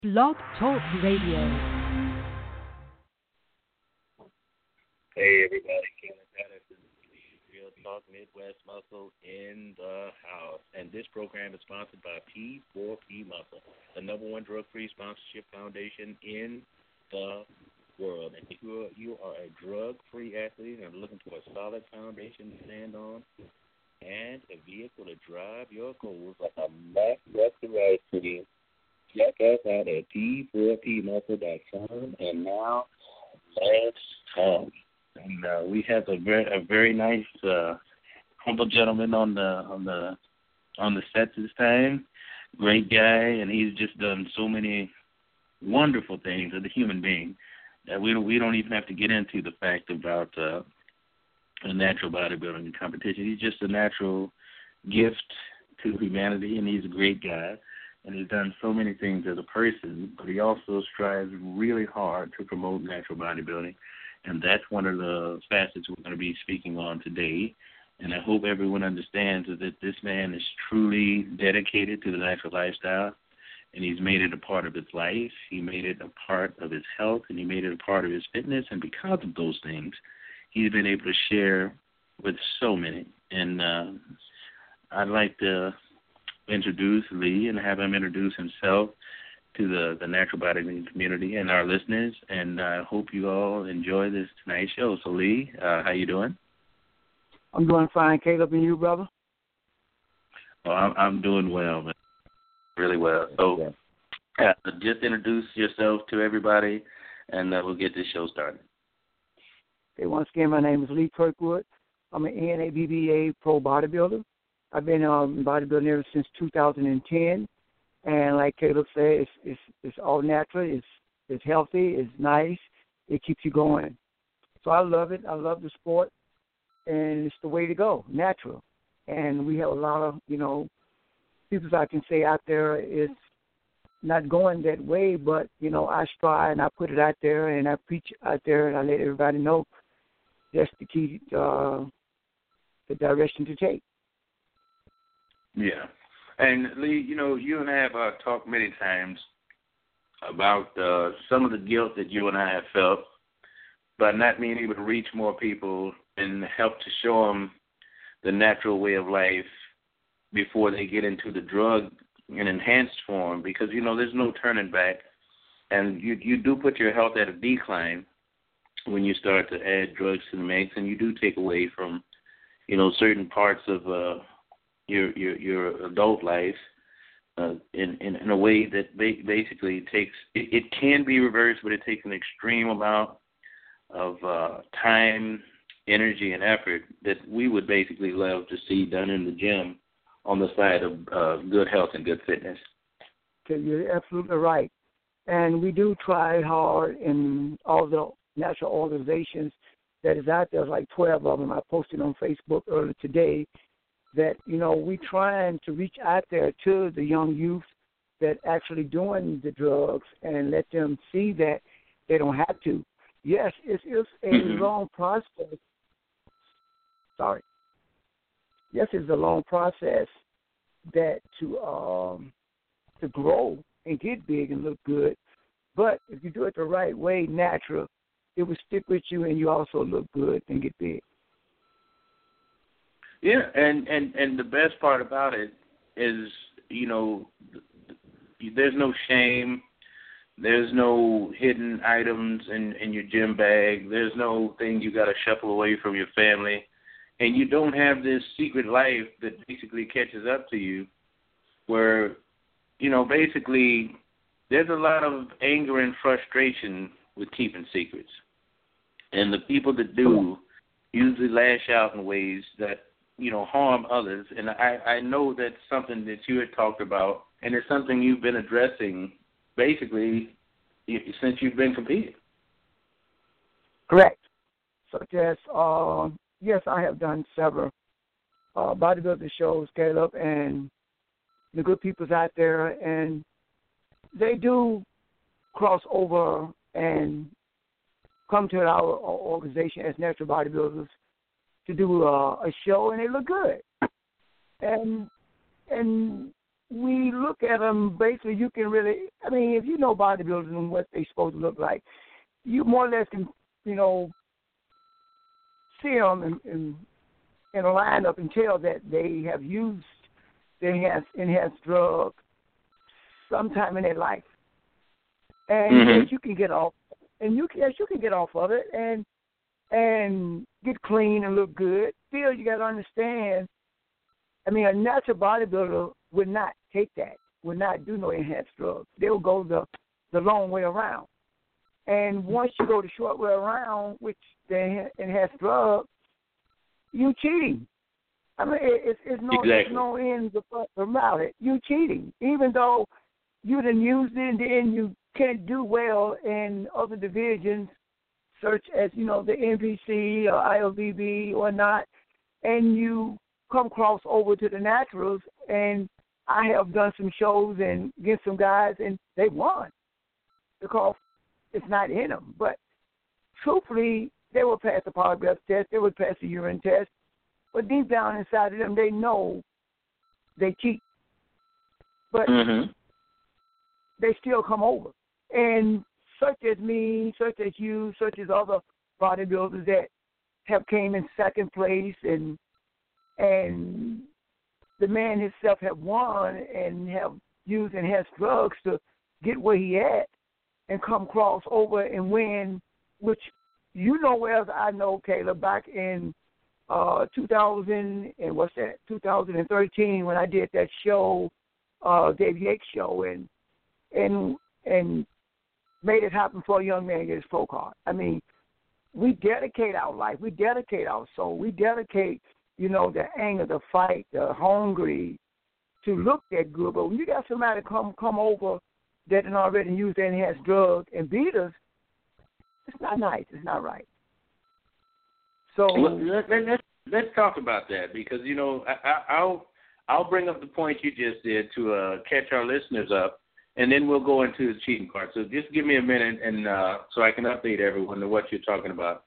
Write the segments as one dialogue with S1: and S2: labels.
S1: Blog Talk Radio.
S2: Hey everybody, Kevin Patterson, Real Talk Midwest Muscle in the house. And this program is sponsored by P4P Muscle, the number one drug-free sponsorship foundation in the world. And if you are a drug-free athlete and are looking for a solid foundation to stand on and a vehicle to drive your goals like a Mac Restoration Team, check us out at P4PMuscle.com. And now, let's talk. And we have a very nice, humble gentleman on the set this time. Great guy, and he's just done so many wonderful things as a human being that we don't even have to get into the fact about a natural bodybuilding competition. He's just a natural gift to humanity, and he's a great guy. And he's done so many things as a person, but he also strives really hard to promote natural bodybuilding. And that's one of the facets we're going to be speaking on today. And I hope everyone understands that this man is truly dedicated to the natural lifestyle, and he's made it a part of his life. He made it a part of his health, and he made it a part of his fitness. And because of those things, he's been able to share with so many. And I'd like to introduce Lee and have him introduce himself to the natural bodybuilding community and our listeners, and I hope you all enjoy this tonight's show. So, Lee, how you doing?
S3: I'm doing fine, Caleb, and you, brother?
S2: Well, I'm doing well, man. Really well. So, just introduce yourself to everybody, and we'll get this show started.
S3: Okay, once again, my name is Lee Kirkwood. I'm an NABBA pro bodybuilder. I've been bodybuilding ever since 2010. And like Caleb said, it's all natural. It's healthy. It's nice. It keeps you going. So I love it. I love the sport, and it's the way to go, natural. And we have a lot of people I can say out there is not going that way, but I strive and I put it out there and I preach out there and I let everybody know that's the key, the direction to take.
S2: Yeah. And, Lee, you and I have talked many times about some of the guilt that you and I have felt by not being able to reach more people and help to show them the natural way of life before they get into the drug in enhanced form, because, there's no turning back. And you do put your health at a decline when you start to add drugs to the mix, and you do take away from, certain parts of your adult life in a way that basically takes it can be reversed, but it takes an extreme amount of time, energy, and effort that we would basically love to see done in the gym on the side of good health and good fitness.
S3: Okay, you're absolutely right. And we do try hard in all the natural organizations that is out there, like 12 of them. I posted on Facebook earlier today that, we trying to reach out there to the young youth that actually doing the drugs and let them see that they don't have to. Yes, it's a long process. Sorry. Yes, it's a long process that to grow and get big and look good. But if you do it the right way, natural, it will stick with you and you also look good and get big.
S2: Yeah, and the best part about it is, there's no shame. There's no hidden items in your gym bag. There's no thing you got to shuffle away from your family. And you don't have this secret life that basically catches up to you where, basically there's a lot of anger and frustration with keeping secrets. And the people that do usually lash out in ways that, harm others. And I know that's something that you had talked about, and it's something you've been addressing basically since you've been competing.
S3: Correct. Such as, yes, I have done several bodybuilding shows, Caleb, and the good people's out there, and they do cross over and come to our organization as natural bodybuilders to do a show, and they look good. And we look at them, basically you can really, I mean, if you know bodybuilders and what they're supposed to look like, you more or less can, you know, see them in a lineup and tell that they have used the enhanced drug sometime in their life. And yes, you can get off, and you can get off of it and get clean and look good. Still, you got to understand, I mean, a natural bodybuilder would not take that, would not do no enhanced drugs. They'll go the long way around. And once you go the short way around, which the enhanced drug, you cheating. I mean, it's no ends about it. You cheating, even though you done used it, and then you can't do well in other divisions, such as, you know, the NPC or ILBB or not, and you come cross over to the naturals. And I have done some shows and against some guys, and they won because it's not in them. But truthfully, they will pass the polygraph test, they would pass the urine test, but deep down inside of them, they know they cheat. But they still come over. And such as me, such as you, such as other bodybuilders that have came in second place, and the man himself have won and have used enhanced drugs to get where he at and come cross over and win, which you know well as I know, Caleb, back in 2013 when I did that show, Dave Yates show, and made it happen for a young man to get his pro card. I mean, we dedicate our life, we dedicate our soul, we dedicate, you know, the anger, the fight, the hungry to look that good. But when you got somebody come over that had already used the enhanced drug and beat us, it's not nice. It's not right. So
S2: let's talk about that, because, you know, I'll bring up the point you just did to catch our listeners up, and then we'll go into the cheating part. So just give me a minute, and so I can update everyone to what you're talking about.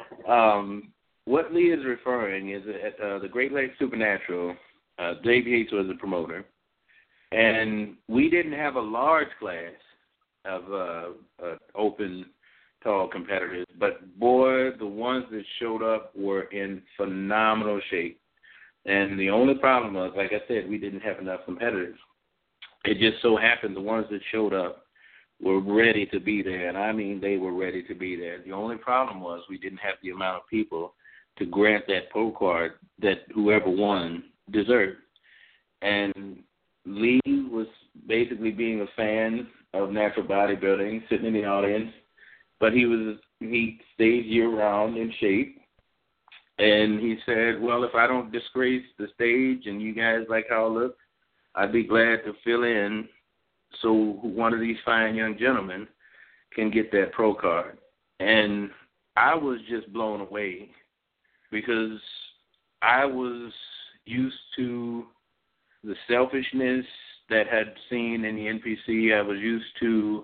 S2: What Lee is referring is at the Great Lakes Supernatural, Dave Yates was the promoter, and we didn't have a large class of open tall competitors, but boy, the ones that showed up were in phenomenal shape. And the only problem was, like I said, we didn't have enough competitors. It just so happened the ones that showed up were ready to be there, and I mean they were ready to be there. The only problem was we didn't have the amount of people to grant that pro card that whoever won deserved. And Lee was basically being a fan of natural bodybuilding, sitting in the audience, but he stayed year-round in shape. And he said, well, if I don't disgrace the stage and you guys like how I look, I'd be glad to fill in so one of these fine young gentlemen can get that pro card. And I was just blown away because I was used to the selfishness that had seen in the NPC. I was used to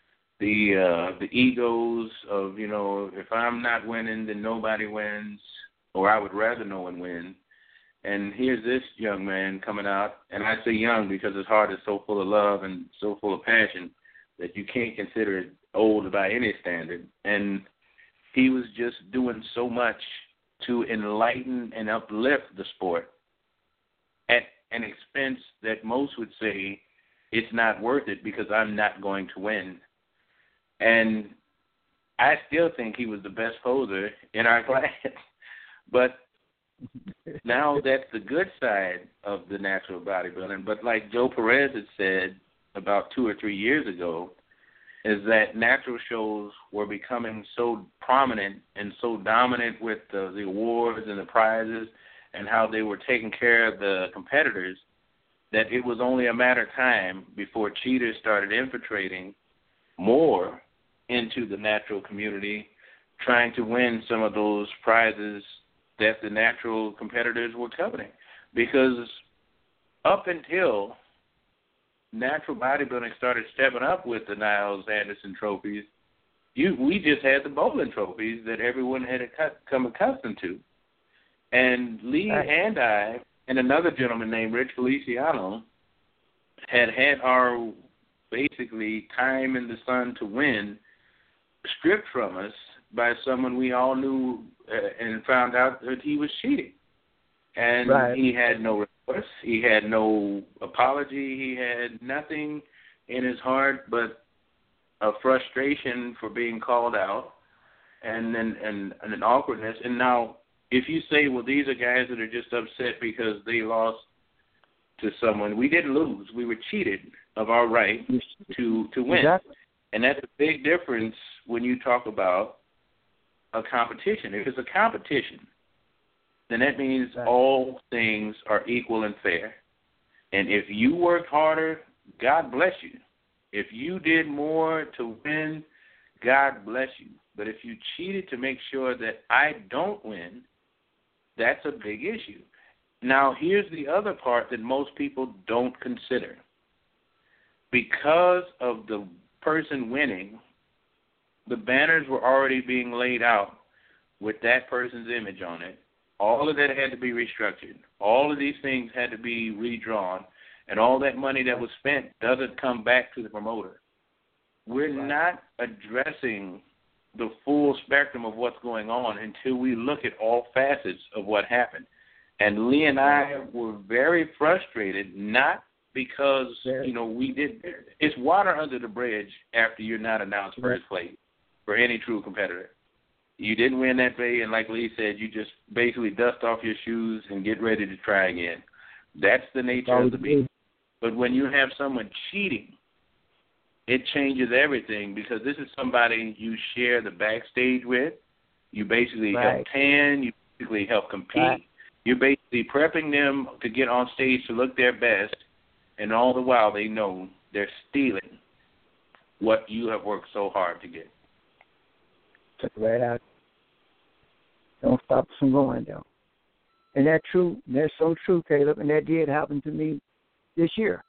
S2: the egos of, you know, if I'm not winning, then nobody wins, or I would rather no one win. And here's this young man coming out, and I say young because his heart is so full of love and so full of passion that you can't consider it old by any standard. And he was just doing so much to enlighten and uplift the sport at an expense that most would say it's not worth it because I'm not going to win. And I still think he was the best poser in our class. But now that's the good side of the natural bodybuilding. But like Joe Perez had said about 2 or 3 years ago, is that natural shows were becoming so prominent and so dominant with the awards and the prizes and how they were taking care of the competitors that it was only a matter of time before cheaters started infiltrating more into the natural community, trying to win some of those prizes that the natural competitors were coveting. Because up until natural bodybuilding started stepping up with the Niles Anderson trophies, we just had the bowling trophies that everyone had come accustomed to. And Lee and I and another gentleman named Rich Feliciano had our basically time in the sun to win stripped from us by someone we all knew and found out that he was cheating. And he had no remorse. He had no apology. He had nothing in his heart but a frustration for being called out and an awkwardness. And now, if you say, well, these are guys that are just upset because they lost to someone, we didn't lose. We were cheated of our right to win. Exactly. And that's a big difference when you talk about a competition. If it's a competition, then that means all things are equal and fair. And if you worked harder, God bless you. If you did more to win, God bless you. But if you cheated to make sure that I don't win, that's a big issue. Now, here's the other part that most people don't consider. Because of the person winning, the banners were already being laid out with that person's image on it. All of that had to be restructured. All of these things had to be redrawn. And all that money that was spent doesn't come back to the promoter. We're not addressing the full spectrum of what's going on until we look at all facets of what happened. And Lee and I were very frustrated, not because, we did. It's water under the bridge after you're not announced first place for any true competitor. You didn't win that day, and like Lee said, you just basically dust off your shoes and get ready to try again. That's the nature of the beast. But when you have someone cheating, it changes everything, because this is somebody you share the backstage with. You basically help tan. You basically help compete. You're basically prepping them to get on stage to look their best, and all the while they know they're stealing what you have worked so hard to get.
S3: Took it right out. Don't stop us from going, though. And that's true. That's so true, Caleb, and that did happen to me this year.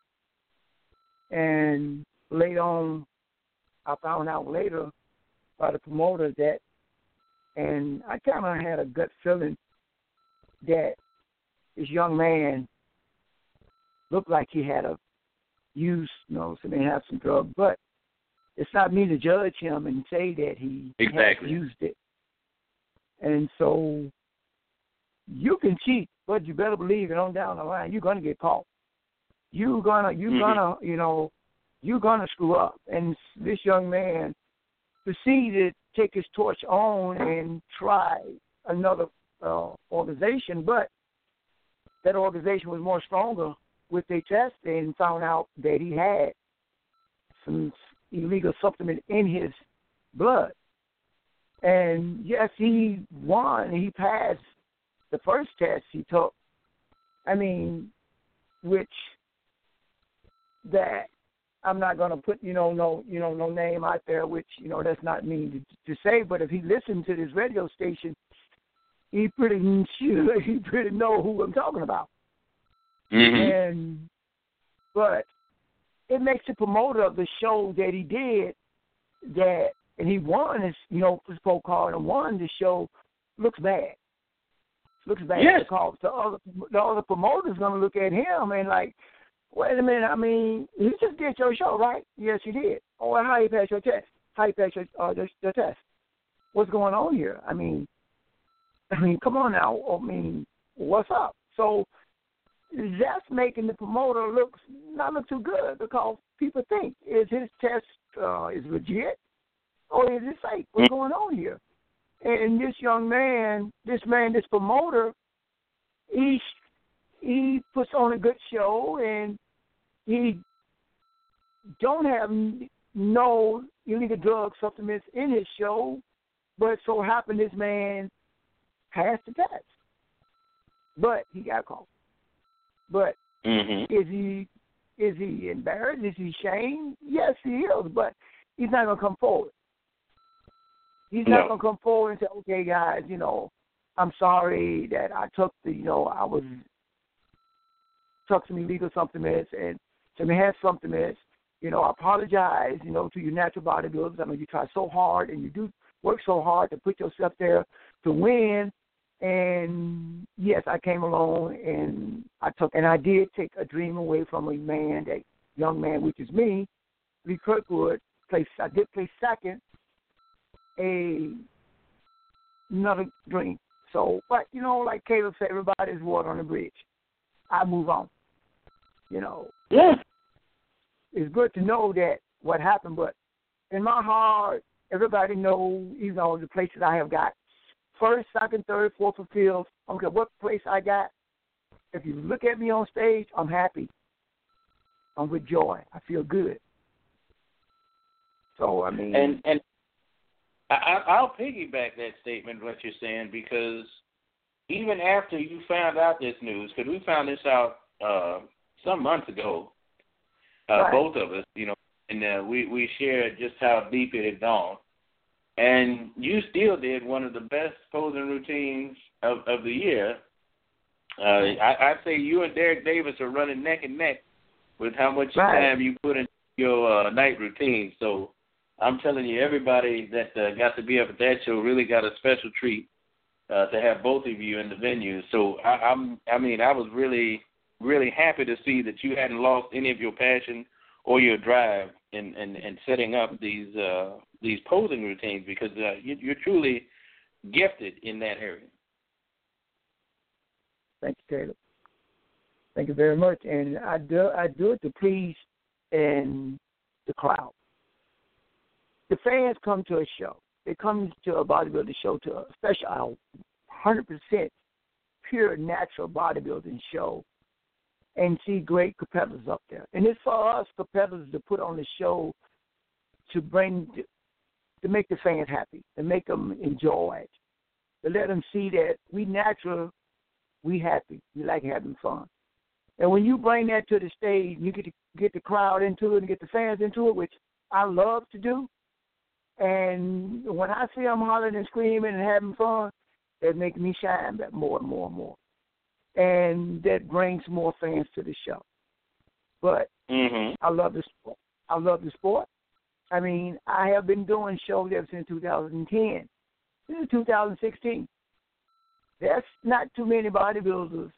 S3: And later on, I found out later by the promoter that, and I kind of had a gut feeling that this young man looked like he had so they have some drugs, but it's not me to judge him and say that he had used it. And so you can cheat, but you better believe it on down the line, you're gonna get caught. You're gonna screw up. And this young man proceeded to take his torch on and try another organization, but that organization was more stronger with their test and found out that he had some illegal supplement in his blood. And yes, he won. He passed the first test he took. I mean, which that I'm not going to put no name out there, which that's not mean to say. But if he listened to this radio station, he pretty know who I'm talking about. Mm-hmm. But it makes the promoter of the show that he did that, and he won his spoke hard and won the show, looks bad. Looks bad because the other promoter's going to look at him and like, wait a minute, I mean, you just did your show, right? Yes, you did. Oh, and how you passed your test? How you passed your test? What's going on here? I mean, come on now. I mean, what's up? So that's making the promoter not look too good, because people think, is his test is legit or is it fake? What's going on here? And this young man, this promoter, he puts on a good show, and he don't have no illegal drug supplements in his show, but so happened this man passed the test. But he got caught. But is he embarrassed? Is he ashamed? Yes, he is, but he's not going to come forward. He's not going to come forward and say, okay, guys, I'm sorry that I took took some illegal supplements and some enhanced supplements. I apologize, to your natural bodybuilders. I know you try so hard and you do work so hard to put yourself there to win. And yes, I came along and I did take a dream away from a man that young man, which is me, Lee Kirkwood, I did play second, another dream. So, but, you know, like Caleb said, everybody's water on the bridge. I move on. You know.
S2: Yeah.
S3: It's good to know that what happened, but in my heart, everybody knows, you know, the places I have got. First, second, third, fourth, or fifth. I don't care what place I got. If you look at me on stage, I'm happy. I'm with joy. I feel good. So, I mean.
S2: And I'll piggyback that statement, what you're saying, because even after you found out this news, because we found this out some months ago,
S3: right.
S2: Both of us, you know, and we shared just how deep it had gone. And you still did one of the best posing routines of the year. I'd say you and Derek Davis are running neck and neck with how much time you put in your night routine. So I'm telling you, everybody that got to be up at that show really got a special treat to have both of you in the venue. So I was really, really happy to see that you hadn't lost any of your passion or your drive in setting up these posing routines, because you're truly gifted in that area.
S3: Thank you, Caleb. Thank you very much. And I do it to please and the crowd. The fans come to a show. They come to a bodybuilding show, to a special 100% pure natural bodybuilding show, and see great competitors up there. And it's for us competitors to put on the show to make the fans happy, to make them enjoy it, to let them see that we natural, we happy, we like having fun. And when you bring that to the stage, you get the crowd into it and get the fans into it, which I love to do. And when I see them hollering and screaming and having fun, that makes me shine more and more and more. And that brings more fans to the show. But I love the sport. I love the sport. I mean, I have been doing shows ever since 2010. This is 2016. There's not too many bodybuilders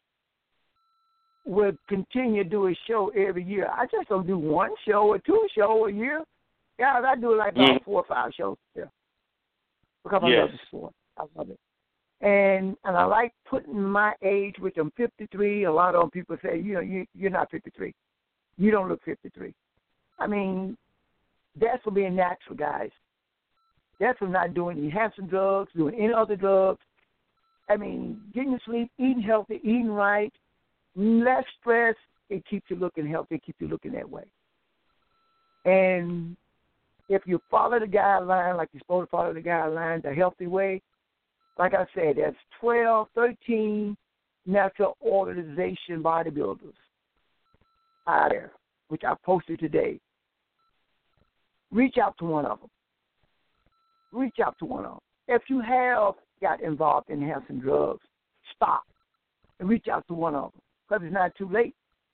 S3: will continue to do a show every year. I just don't do one show or two shows a year. Guys, I do like about 4 or 5 shows a year. Because I love the sport. I love it. And I like putting my age, which I'm 53. A lot of people say, you know, you're not 53. You don't look 53. I mean, that's for being natural, guys. That's for not doing any handsome drugs, doing any other drugs. I mean, getting to sleep, eating healthy, eating right, less stress. It keeps you looking healthy. It keeps you looking that way. And if you follow the guideline like you're supposed to follow the guideline the healthy way, like I said, there's 12, 13 natural organization bodybuilders out there, which I posted today. Reach out to one of them. Reach out to one of them. If you have got involved in handsome drugs, stop and reach out to one of them, because it's not too late.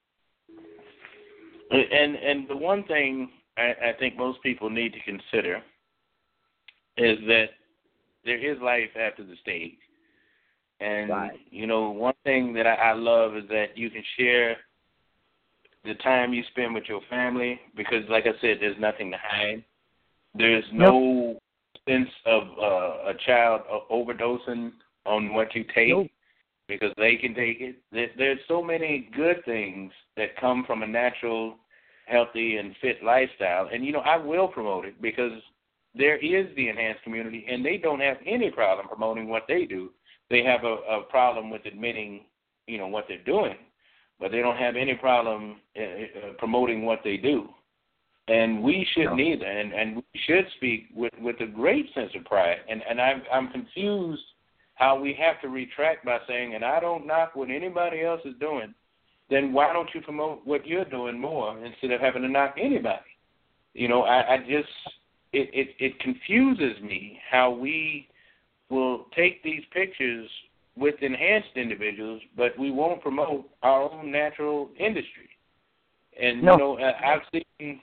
S2: And the one thing I think most people need to consider is that there is life after the stage. And, you know, one thing that I love is that you can share the time you spend with your family, because, like I said, there's nothing to hide. There's no sense of a child overdosing on what you take because they can take it. There's so many good things that come from a natural, healthy, and fit lifestyle. And, you know, I will promote it, because there is the enhanced community, and they don't have any problem promoting what they do. They have a problem with admitting, you know, what they're doing, but they don't have any problem promoting what they do. And we shouldn't either, and we should speak with a great sense of pride. And I'm confused how we have to retract by saying, and I don't knock what anybody else is doing, then why don't you promote what you're doing more instead of having to knock anybody? You know, I just, it confuses me how we will take these pictures with enhanced individuals, but we won't promote our own natural industry. And, you know, I've seen,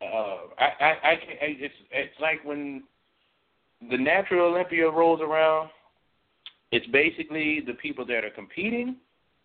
S2: it's like when the Natural Olympia rolls around, it's basically the people that are competing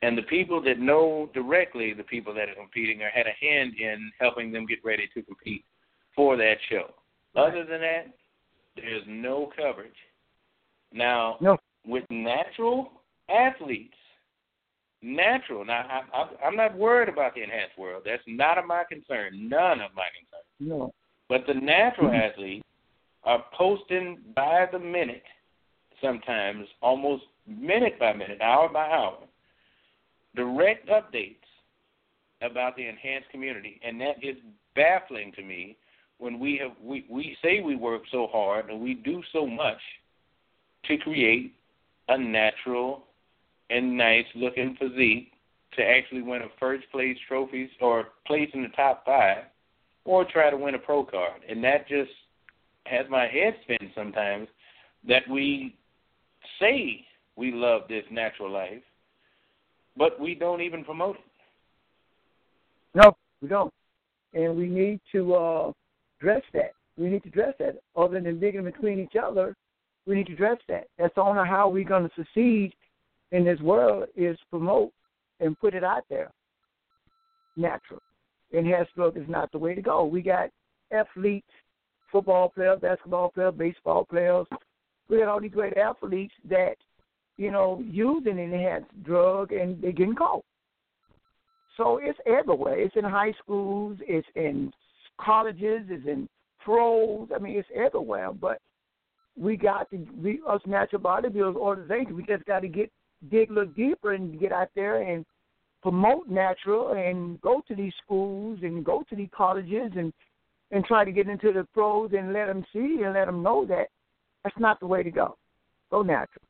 S2: And the people that know directly the people that are competing or had a hand in helping them get ready to compete for that show. Other than that, there's no coverage. Now, with natural athletes, now I'm not worried about the enhanced world. That's not of my concern, none of my concern.
S3: No.
S2: But the natural athletes are posting by the minute, sometimes almost minute by minute, hour by hour, direct updates about the enhanced community, and that is baffling to me when we say we work so hard and we do so much to create a natural and nice looking physique to actually win a first place trophies or place in the top 5 or try to win a pro card. And that just has my head spin sometimes, that we say we love this natural life, but we don't even promote it.
S3: No, we don't. And we need to dress that. We need to dress that. Other than digging between each other, we need to dress that. That's only how we're going to succeed in this world, is promote and put it out there. Natural. Enhanced look is not the way to go. We got athletes, football players, basketball players, baseball players. We got all these great athletes that, use an enhanced drug and they're getting caught. So it's everywhere. It's in high schools. It's in colleges. It's in pros. I mean, it's everywhere. But we got to, us natural bodybuilders organization, we just got to dig a little deeper and get out there and promote natural and go to these schools and go to these colleges and try to get into the pros and let them see and let them know that that's not the way to go. Go natural.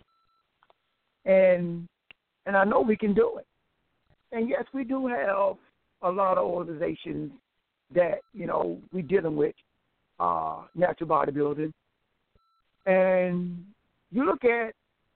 S3: And I know we can do it. And yes, we do have a lot of organizations that, we're dealing with natural bodybuilding. And you look at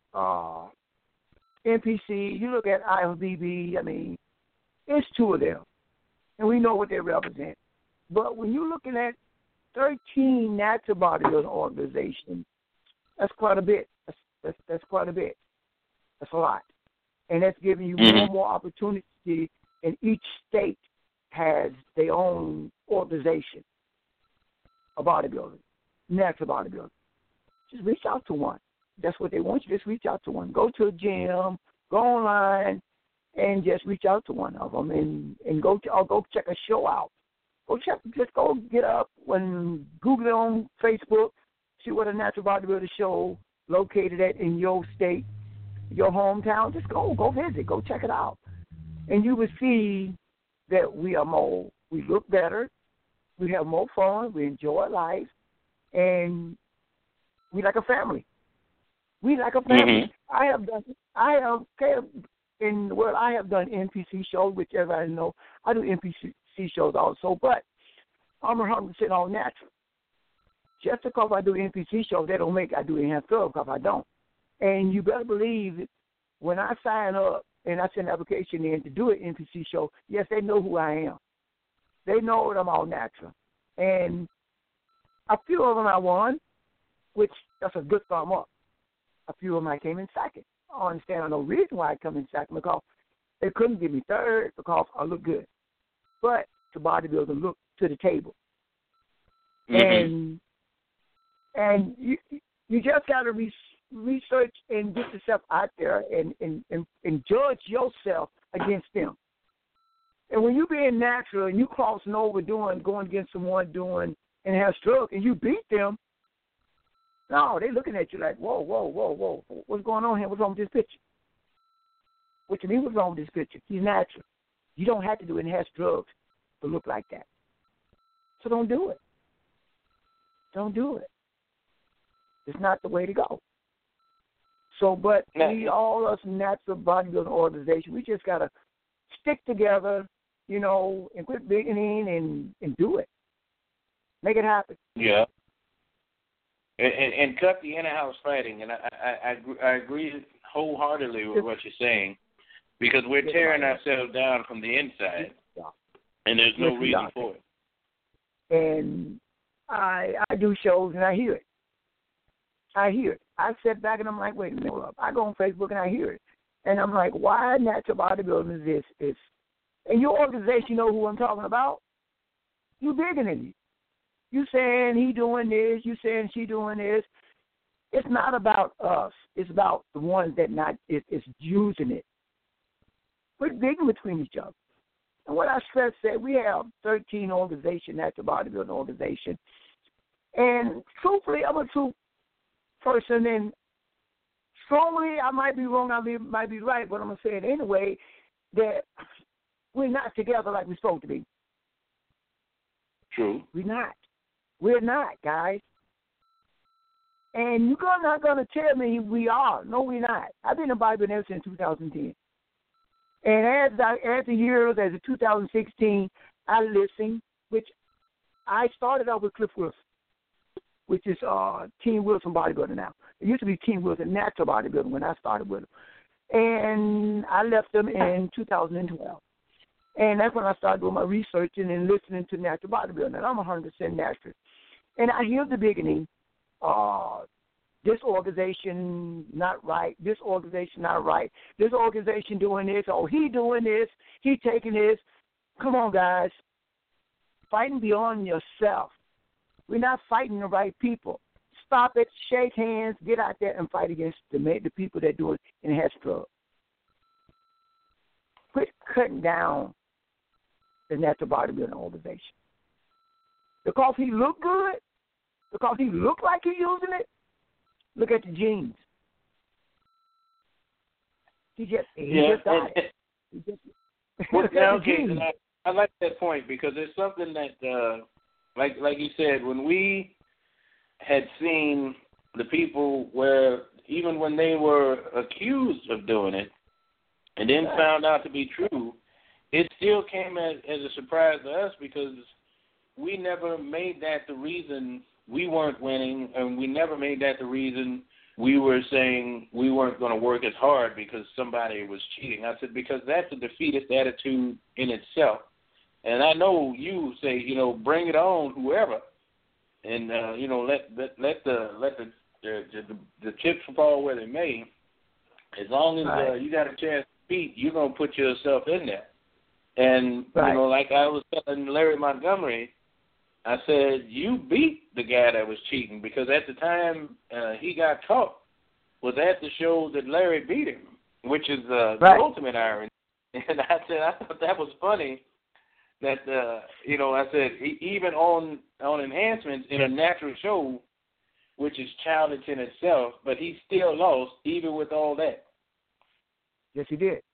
S3: NPC, you look at IFBB, I mean, it's 2 of them. And we know what they represent. But when you're looking at 13 natural bodybuilding organizations, that's quite a bit. That's quite a bit. That's a lot. And that's giving you more and more opportunity, and each state has their own organization of bodybuilding, natural bodybuilding. Just reach out to one. That's what they want you. Just reach out to one. Go to a gym, go online, and just reach out to one of them, and go check a show out. Just go get up and Google it on Facebook, see what a natural bodybuilder show located at in your state, your hometown. Just go visit, go check it out. And you will see that we look better, we have more fun, we enjoy life, and we like a family. We like a family. I have done NPC shows, which everybody know. I do NPC shows also, but I'm 100% all natural. Just because I do NPC shows, that don't make I do enhanced drug, because I don't. And you better believe that when I sign up and I send an application in to do an NPC show, yes, they know who I am. They know that I'm all natural. And a few of them I won, which that's a good thumb up. A few of them I came in second. I understand no reason why I come in second, because they couldn't give me third because I look good. But the bodybuilder look to the table. And you just got to research and get yourself out there and judge yourself against them. And when you being natural and you crossing over going against someone doing enhanced drug and you beat them, no, they looking at you like, whoa, what's going on here? What's wrong with this picture? What you mean what's wrong with this picture? He's natural. You don't have to do enhanced drugs to look like that. So don't do it. Don't do it. It's not the way to go. So, but we all us natural bodybuilding organization, we just got to stick together, and quit beginning and do it. Make it happen.
S2: Yeah. And cut the in-house fighting. And I agree wholeheartedly with what you're saying, because we're tearing ourselves down from the inside, and there's no reason for it.
S3: And I do shows and I hear it. I sit back and I'm like, wait a minute. I go on Facebook and I hear it. And I'm like, why natural bodybuilding is this? And your organization, you know who I'm talking about? You bigger than me. You saying he doing this, you saying she doing this. It's not about us. It's about the ones that is using it. We're big between each other. And what I stress said, we have 13 organizations, natural bodybuilding organization. And truthfully, I'm a true person, and strongly, I might be wrong, I might be right, but I'm going to say it anyway, that we're not together like we're supposed to be.
S2: True.
S3: We're not. We're not, guys. And you're not going to tell me we are. No, we're not. I've been in bodybuilding ever since 2010. And as the years, as of 2016, I listened, which I started out with Cliff Wilson, which is Team Wilson Bodybuilding now. It used to be Team Wilson Natural Bodybuilding when I started with him. And I left them in 2012. And that's when I started doing my research and listening to natural bodybuilding. And I'm 100% natural. And I hear the beginning, this organization not right, this organization not right, this organization doing this, oh, he doing this, he taking this. Come on, guys. Fighting beyond yourself. We're not fighting the right people. Stop it, shake hands, get out there and fight against the people that do it and has drugs. Quit cutting down the natural bodybuilding organization. Because he look good, because he look like he's using it, look at the genes. He just got it.
S2: I like that point because it's something that, like you said, when we had seen the people where even when they were accused of doing it and then found out to be true, it still came as a surprise to us because we never made that the reason we weren't winning, and we never made that the reason we were saying we weren't going to work as hard because somebody was cheating. I said, because that's a defeatist attitude in itself. And I know you say, bring it on, whoever, and let the chips fall where they may. As long as you got a chance to beat, you're gonna put yourself in there. And like I was telling Larry Montgomery, I said you beat the guy that was cheating because at the time he got caught was at the show that Larry beat him, which is the ultimate irony. And I said I thought that was funny. That I said even on enhancements in a natural show, which is childish in itself, but he still lost even with all that.
S3: Yes, he did.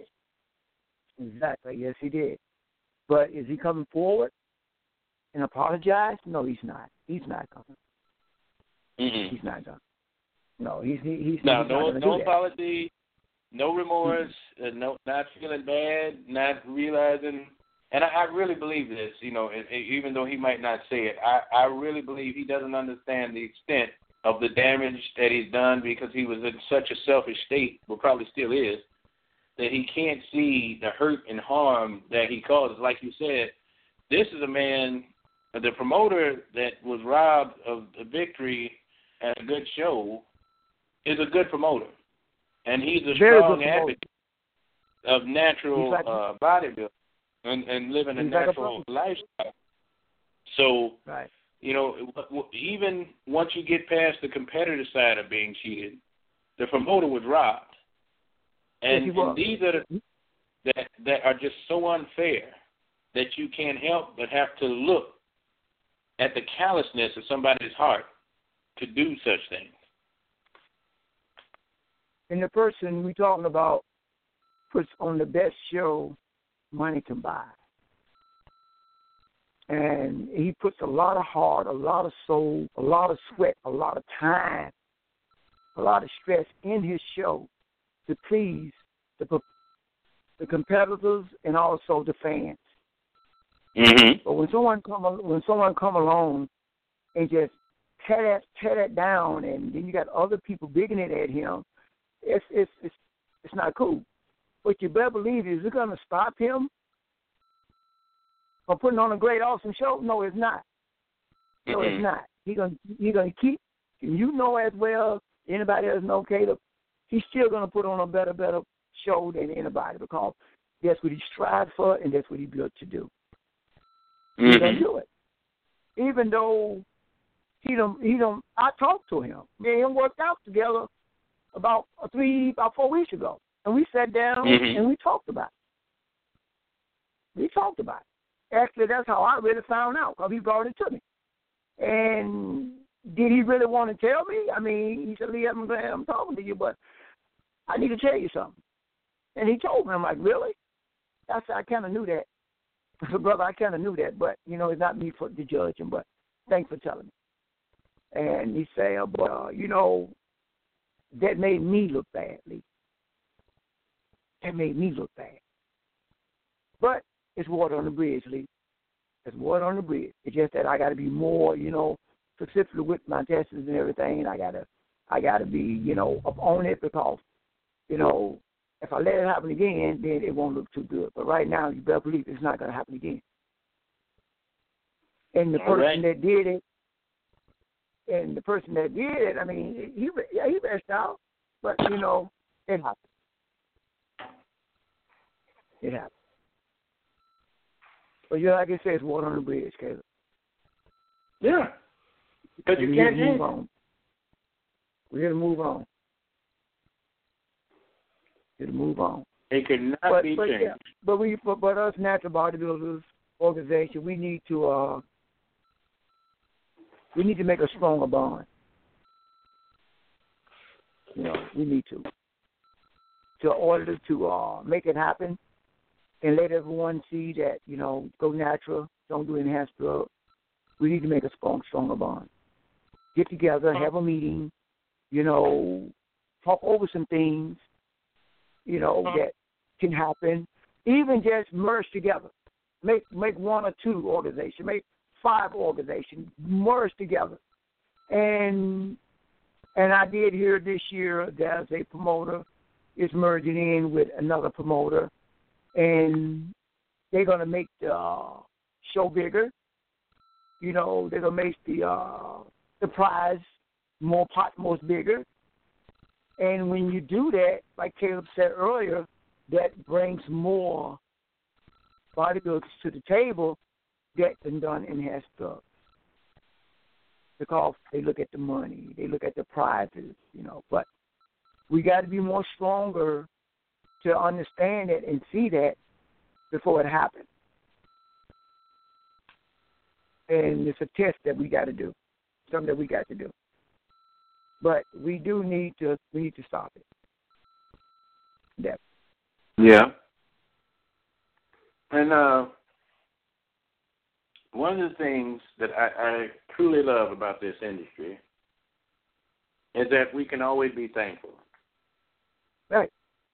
S3: Exactly. Yes, he did. But is he coming forward and apologize? No, he's not. He's not coming.
S2: Mm-mm.
S3: He's not coming. No, he's
S2: no
S3: no
S2: apology, no remorse, not feeling bad, not realizing. And I really believe this, even though he might not say it, I really believe he doesn't understand the extent of the damage that he's done because he was in such a selfish state, well, probably still is, that he can't see the hurt and harm that he causes. Like you said, this is a man, the promoter that was robbed of the victory at a good show is a good promoter. And he's a strong advocate of natural bodybuilding. And living a natural lifestyle. So, even once you get past the competitive side of being cheated, the promoter was robbed. And these are that are just so unfair that you can't help but have to look at the callousness of somebody's heart to do such things.
S3: And the person we're talking about puts on the best show money can buy. And he puts a lot of heart, a lot of soul, a lot of sweat, a lot of time, a lot of stress in his show to please the competitors and also the fans.
S2: Mm-hmm.
S3: But when someone come along and just tear that down, and then you got other people bigging it at him, it's not cool. What you better believe is it going to stop him from putting on a great, awesome show? No, it's not. No, it's not. He's going to keep, as well, anybody else know, Caleb, he's still going to put on a better show than anybody because that's what he strived for and that's what he built to do. He can do it. Even though I talked to him. Me and him worked out together about 4 weeks ago. And we sat down and we talked about it. Actually, that's how I really found out because he brought it to me. And did he really want to tell me? I mean, he said, Lee, I'm glad I'm talking to you, but I need to tell you something. And he told me, I'm like, really? I said, I kind of knew that. I said, brother, I kind of knew that, but, it's not me to judge him, but thanks for telling me. And he said, but, that made me look bad, Lee. That made me look bad. But it's water on the bridge, Lee. It's water on the bridge. It's just that I got to be more, specific with my tests and everything. I gotta be, up on it because, if I let it happen again, then it won't look too good. But right now, you better believe it's not going to happen again. And the person that did it, I mean, he messed out, but, it happened. It happened. But like I said, it's water on the bridge, Caleb.
S2: Yeah. Because you can't move
S3: on. We got to move on. It
S2: cannot be changed.
S3: Yeah, but us natural bodybuilders organization, we need to make a stronger bond. We need to. In order to make it happen and let everyone see that, go natural, don't do enhanced drugs. We need to make a stronger bond. Get together, have a meeting, talk over some things, that can happen. Even just merge together. Make 1 or 2 organizations, make 5 organizations, merge together. And I did hear this year there's a promoter is merging in with another promoter, and they're going to make the show bigger. They're going to make the prize more bigger. And when you do that, like Caleb said earlier, that brings more bodybuilders to the table that can done enhanced drugs. Because they look at the money, they look at the prizes, But we got to be more stronger to understand it and see that before it happens. And it's a test that we got to do, something that we got to do. But we need to stop it.
S2: Yeah. And one of the things that I truly love about this industry is that we can always be thankful.
S3: Right.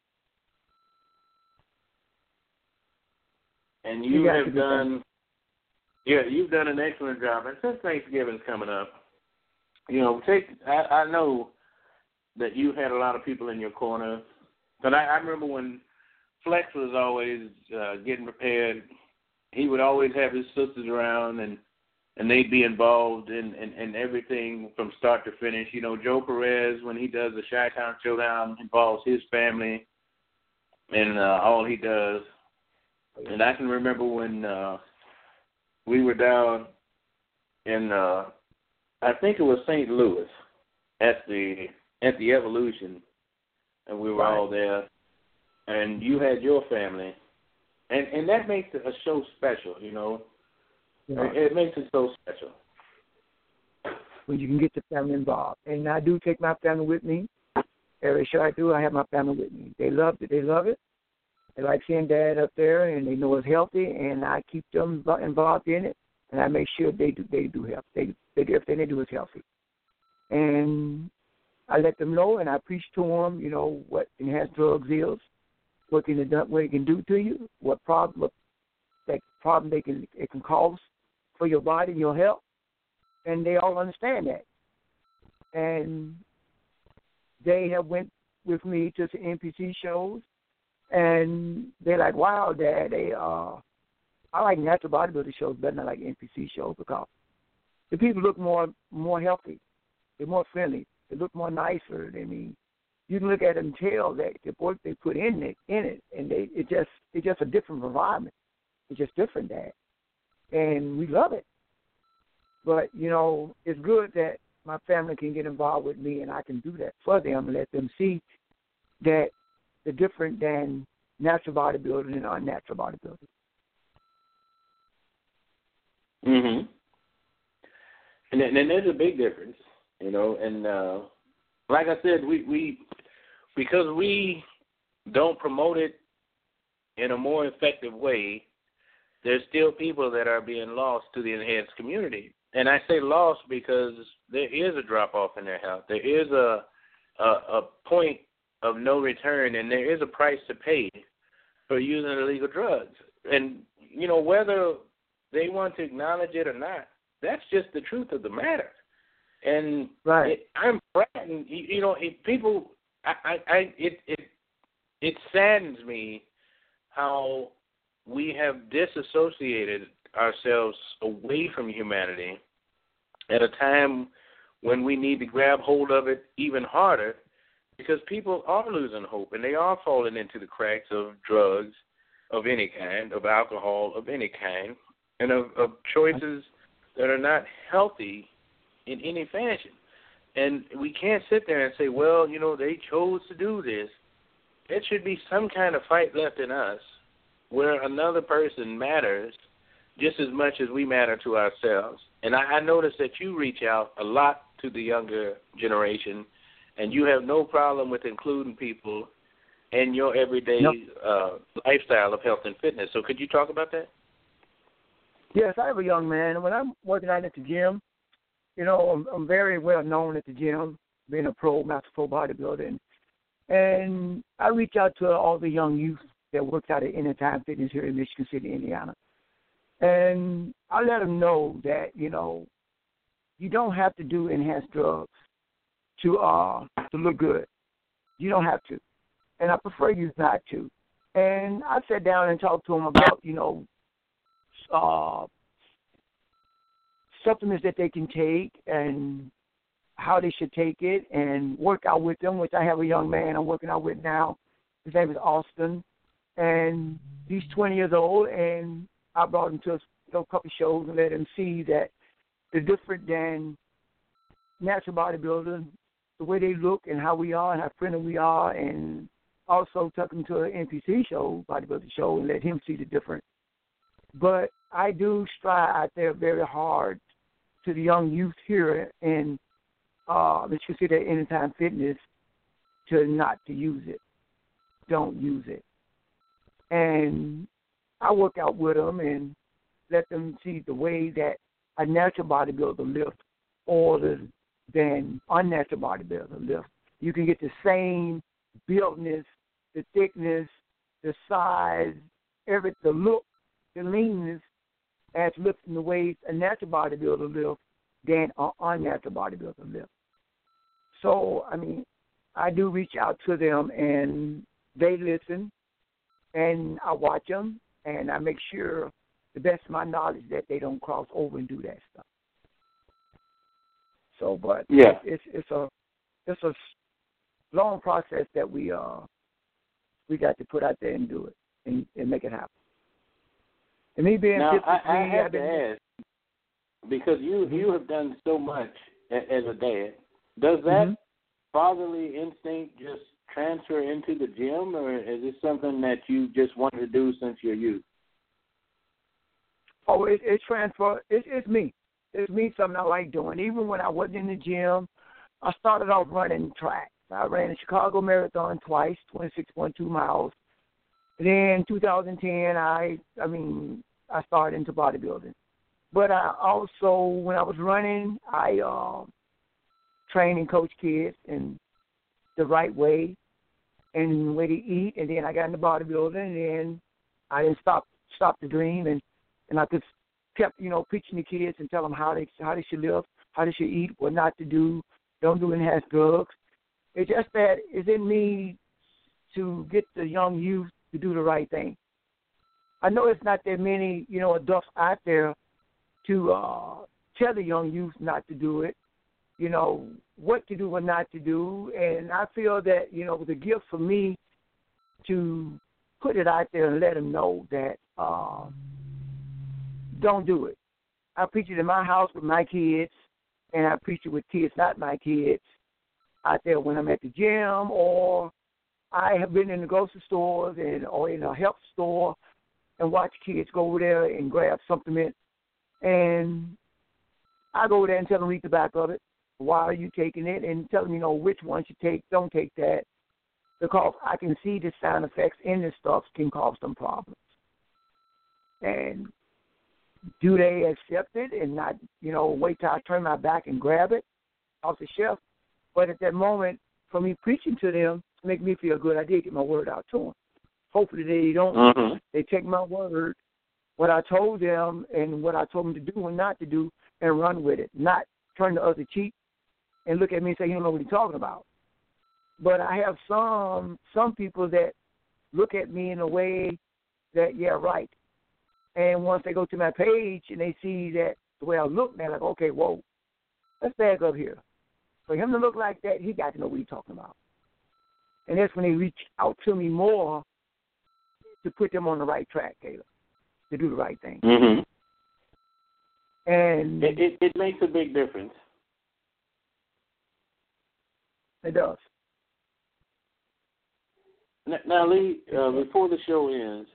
S2: And you've done an excellent job. And since Thanksgiving's coming up, I know that you had a lot of people in your corner. But I remember when Flex was always getting prepared, he would always have his sisters around, and they'd be involved in everything from start to finish. Joe Perez, when he does the Chi-Town Showdown, involves his family in all he does. And I can remember when we were down in I think it was St. Louis at the Evolution, and we were all there, and you had your family, and that makes a show special, It makes it so special.
S3: When you can get the family involved. And I do take my family with me. Every show I do, I have my family with me. They love it. They like seeing Dad up there, and they know it's healthy, and I keep them involved in it, and I make sure they do health. They do everything they do is healthy. And I let them know, and I preach to them, what enhanced drugs is, what it can do to you, what problem it can cause for your body and your health, and they all understand that. And they have went with me to the NPC shows, and they're like, wow, Dad, I like natural bodybuilding shows better than I like NPC shows because the people look more healthy. They're more friendly. They look more nicer. you can look at it and tell that the work they put in it, and it's just a different environment. It's just different, Dad, and we love it. But it's good that my family can get involved with me, and I can do that for them and let them see that the different than natural bodybuilding and unnatural bodybuilding.
S2: Mhm. And there's a big difference, and like I said, we because we don't promote it in a more effective way, there's still people that are being lost to the enhanced community. And I say lost because there is a drop-off in their health. There is a point of no return, and there is a price to pay for using illegal drugs. And, whether they want to acknowledge it or not, that's just the truth of the matter. And
S3: right.
S2: I'm frightened. It saddens me how we have disassociated ourselves away from humanity at a time when we need to grab hold of it even harder, because people are losing hope and they are falling into the cracks of drugs of any kind, of alcohol of any kind, and of choices that are not healthy in any fashion. And we can't sit there and say, well, they chose to do this. There should be some kind of fight left in us where another person matters just as much as we matter to ourselves. And I notice that you reach out a lot to the younger generation, and you have no problem with including people in your everyday lifestyle of health and fitness. So could you talk about that?
S3: Yes, I have a young man. When I'm working out at the gym, I'm very well known at the gym, being a master pro bodybuilder. And I reach out to all the young youth that works out at Anytime Fitness here in Michigan City, Indiana. And I let them know that, you don't have to do enhanced drugs to look good. You don't have to. And I prefer you not to. And I sat down and talked to them about, supplements that they can take and how they should take it, and work out with them, which I have a young man I'm working out with now. His name is Austin, and he's 20 years old, and I brought him to a couple shows and let him see that they're different than natural bodybuilders, the way they look and how we are and how friendly we are, and also took him to an NPC show, bodybuilding show, and let him see the difference. But I do strive out there very hard to the young youth here in Michigan City at Anytime Fitness to not to use it. Don't use it. And I work out with them and let them see the way that a natural bodybuilder lifts harder than unnatural bodybuilder lifts. You can get the same buildness, the thickness, the size, the look, the leanness as lifting the weights a natural bodybuilder lifts than an unnatural bodybuilder lifts. So, I do reach out to them, and they listen, and I watch them, and I make sure, the best of my knowledge, that they don't cross over and do that stuff. So, but
S2: yeah,
S3: it's a long process that we got to put out there and do it and make it happen. And me being
S2: now,
S3: 53,
S2: I have to ask, because you have done so much as a dad. Does that fatherly instinct just transfer into the gym, or is it something that you just wanted to do since your youth?
S3: Oh, it transfer. It's me. It's me, something I like doing. Even when I wasn't in the gym, I started off running track. I ran the Chicago Marathon twice, 26.2 miles. Then 2010, I started into bodybuilding. But I also, when I was running, I trained and coached kids in the right way and the way to eat. And then I got into bodybuilding, and then I didn't stop the dream, and I just kept, preaching to kids and telling them how they should live, how they should eat, what not to do, don't do enhanced drugs. It's just that it's in me to get the young youth to do the right thing. I know it's not that many, adults out there to tell the young youth not to do it, what to do, what not to do. And I feel that, it was a gift for me to put it out there and let them know that don't do it. I preach it in my house with my kids, and I preach it with kids, not my kids, out there when I'm at the gym, or I have been in the grocery stores or in a health store and watch kids go over there and grab supplement. And I go over there and tell them, read the back of it. Why are you taking it? And tell them, which ones you take. Don't take that. Because I can see the side effects in this stuff can cause some problems. And do they accept it and not, wait till I turn my back and grab it off the shelf? But at that moment, for me preaching to them, to make me feel good, I did get my word out to them. Hopefully they don't, they take my word, what I told them and what I told them to do and not to do, and run with it, not turn the other cheek and look at me and say, you don't know what you're talking about. But I have some people that look at me in a way that, yeah, right. And once they go to my page and they see that the way I look, they're like, okay, whoa, let's back up here. For him to look like that, he got to know what he's talking about. And that's when they reach out to me more to put them on the right track, Caleb, to do the right thing.
S2: Mm-hmm.
S3: And
S2: it makes a big difference.
S3: It does.
S2: Now, Lee, before the show ends,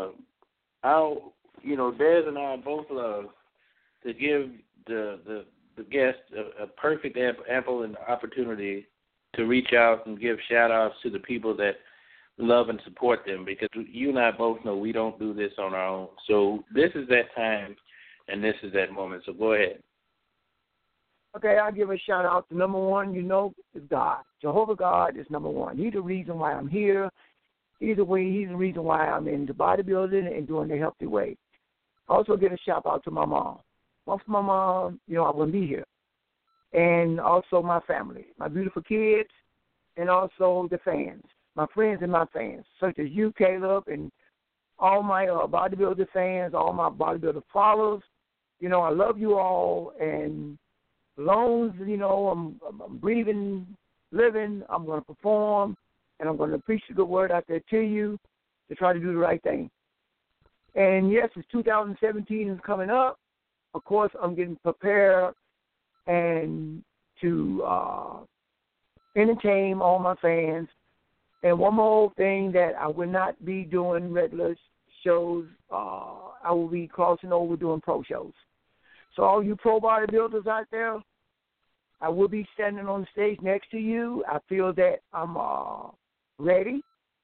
S2: Des and I both love to give the guest a perfect ample and opportunity to reach out and give shout-outs to the people that love and support them, because you and I both know we don't do this on our own. So this is that time, and this is that moment. So go ahead.
S3: Okay, I'll give a shout-out to number one, is God. Jehovah God is number one. He's the reason why I'm here. He's the reason why I'm into bodybuilding and doing the healthy way. Also give a shout-out to my mom. Without my mom, I wouldn't be here. And also my family, my beautiful kids, and also the fans, my friends and my fans, such as you, Caleb, and all my bodybuilder fans, all my bodybuilder followers. I love you all, and as long as, I'm breathing, living, I'm going to perform, and I'm going to preach the good word out there to you to try to do the right thing. And, yes, it's 2017 is coming up. Of course, I'm getting prepared and to entertain all my fans. And one more thing that I will not be doing regular shows, I will be crossing over doing pro shows. So all you pro bodybuilders out there, I will be standing on the stage next to you. I feel that I'm ready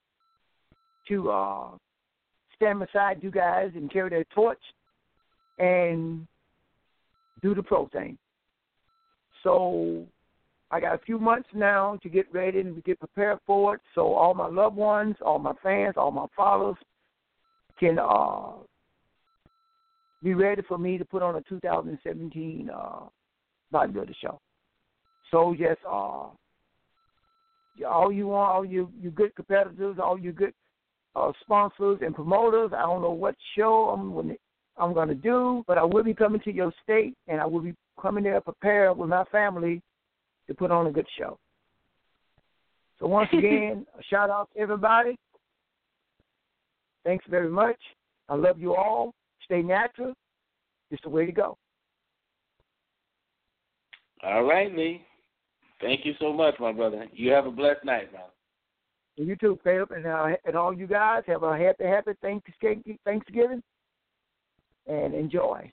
S3: to stand beside you guys and carry that torch and do the pro thing. So I got a few months now to get ready and to get prepared for it, so all my loved ones, all my fans, all my followers can be ready for me to put on a 2017 bodybuilder show. So just all you good competitors, all you good sponsors and promoters, I don't know what show I'm going to do, but I will be coming to your state, and I will be coming there prepared with my family to put on a good show. So once again, a shout-out to everybody. Thanks very much. I love you all. Stay natural. It's the way to go.
S2: All right, Lee. Thank you so much, my brother. You have a blessed night, man.
S3: You too, Caleb, and all you guys have a happy Thanksgiving, and enjoy.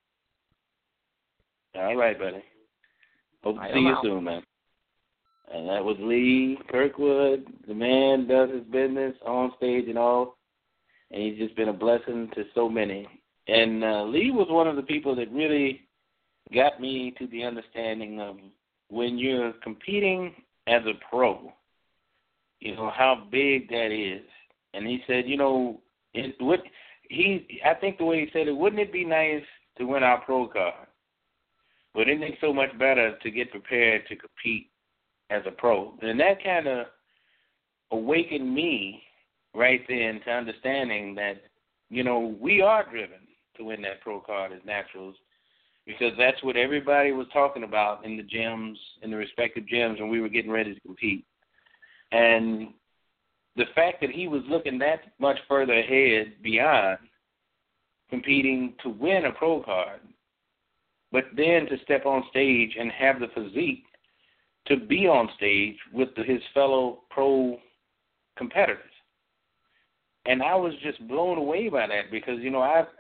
S2: All right, buddy. Hope to see you soon, man. And that was Lee Kirkwood. The man does his business on stage and all, and he's just been a blessing to so many. And Lee was one of the people that really got me to the understanding of when you're competing as a pro, how big that is. And he said, I think the way he said it, wouldn't it be nice to win our pro card? But isn't it so much better to get prepared to compete as a pro? And that kind of awakened me right then to understanding that, we are driven to win that pro card as naturals. because that's what everybody was talking about in the gyms, in the respective gyms when we were getting ready to compete. And the fact that he was looking that much further ahead beyond competing to win a pro card, but then to step on stage and have the physique to be on stage with his fellow pro competitors. And I was just blown away by that because, you know, I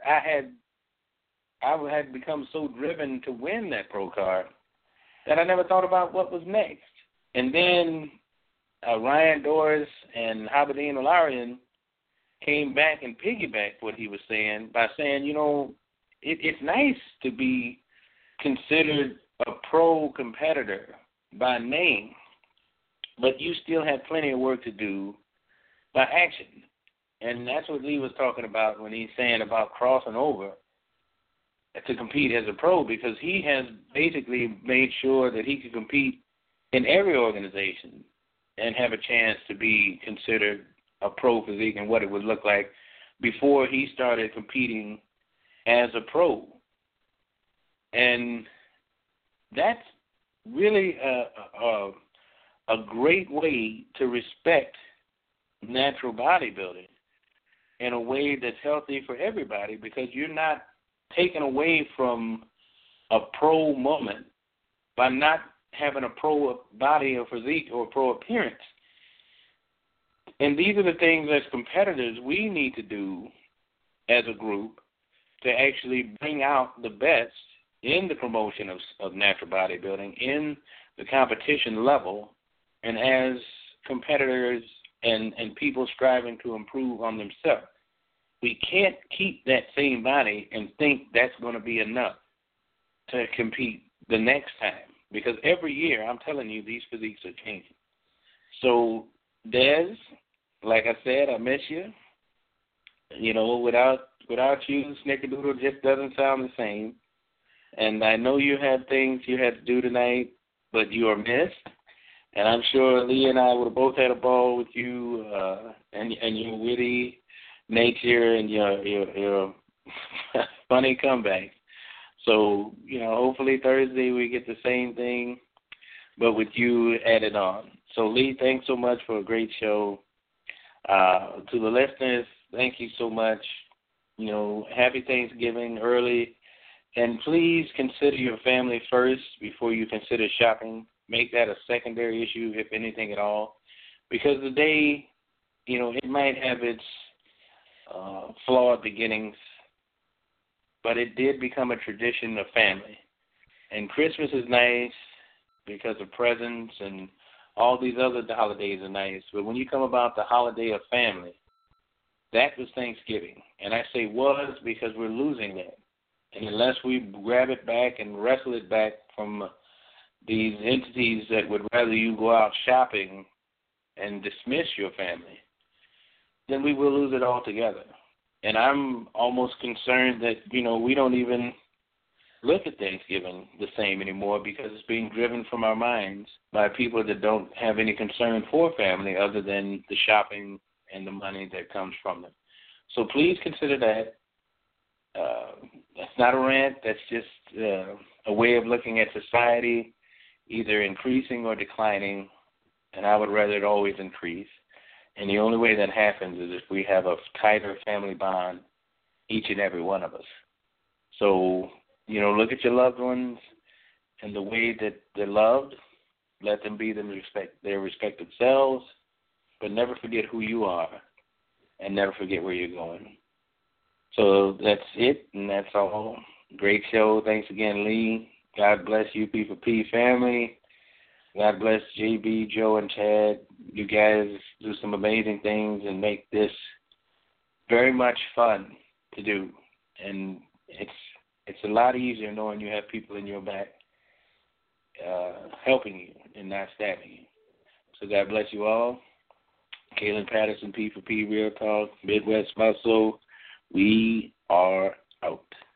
S2: had become so driven to win that pro card that I never thought about what was next. And then Ryan Doris and Habadine Olarian came back and piggybacked what he was saying by saying, you know, it's nice to be considered a pro competitor by name, but you still have plenty of work to do by action. And that's what Lee was talking about when he's saying about crossing over to compete as a pro, because he has basically made sure that he could compete in every organization and have a chance to be considered a pro physique and what it would look like before he started competing as a pro. And that's really a great way to respect natural bodybuilding in a way that's healthy for everybody, because you're not taken away from a pro moment by not having a pro body or physique or pro appearance. And these are the things as competitors we need to do as a group to actually bring out the best in the promotion of natural bodybuilding, in the competition level, and as competitors and people striving to improve on themselves. We can't keep that same body and think that's going to be enough to compete the next time, because every year, I'm telling you, these physiques are changing. So, Des, like I said, I miss you. You know, without you, Snickerdoodle just doesn't sound the same. And I know you had things you had to do tonight, but you are missed. And I'm sure Lee and I would have both had a ball with you and your witty nature and your funny comeback. So, you know, hopefully Thursday we get the same thing, but with you added on. So, Lee, thanks so much for a great show. To the listeners, thank you so much. You know, happy Thanksgiving early. And please consider your family first before you consider shopping. Make that a secondary issue, if anything at all, because the day, you know, it might have its flawed beginnings, but it did become a tradition of family. And Christmas is nice because of presents, and all these other holidays are nice. But when you come about the holiday of family, that was Thanksgiving. And I say was because we're losing that. And unless we grab it back and wrestle it back from these entities that would rather you go out shopping and dismiss your family, then we will lose it altogether. And I'm almost concerned that, you know, we don't even look at Thanksgiving the same anymore because it's being driven from our minds by people that don't have any concern for family other than the shopping and the money that comes from them. So please consider that. That's not a rant. That's just a way of looking at society, either increasing or declining, and I would rather it always increase. And the only way that happens is if we have a tighter family bond, each and every one of us. So, you know, look at your loved ones and the way that they're loved. Let them be their respective selves, but never forget who you are and never forget where you're going. So that's it, and that's all. Great show. Thanks again, Lee. God bless you, P4P family. God bless JB, Joe, and Chad. You guys do some amazing things and make this very much fun to do. And it's a lot easier knowing you have people in your back helping you and not stabbing you. So God bless you all. Kaylin Patterson, P4P, Real Talk, Midwest Muscle. We are out.